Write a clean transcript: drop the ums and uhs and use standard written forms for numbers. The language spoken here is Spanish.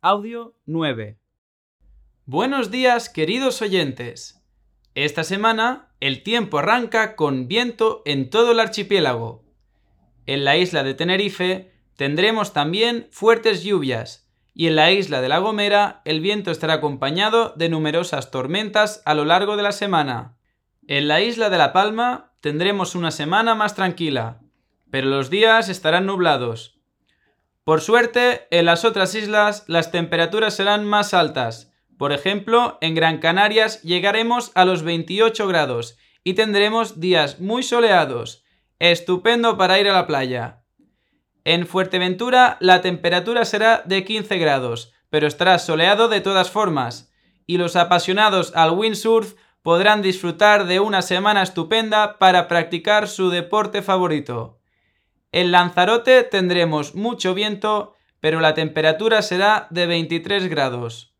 Audio 9. Buenos días, queridos oyentes. Esta semana el tiempo arranca con viento en todo el archipiélago. En la isla de Tenerife tendremos también fuertes lluvias y en la isla de La Gomera el viento estará acompañado de numerosas tormentas a lo largo de la semana. En la isla de La Palma tendremos una semana más tranquila, pero los días estarán nublados. Por suerte, en las otras islas las temperaturas serán más altas. Por ejemplo, en Gran Canarias llegaremos a los 28 grados y tendremos días muy soleados. Estupendo para ir a la playa. En Fuerteventura la temperatura será de 15 grados, pero estará soleado de todas formas. Y los apasionados al windsurf podrán disfrutar de una semana estupenda para practicar su deporte favorito. En Lanzarote tendremos mucho viento, pero la temperatura será de 23 grados.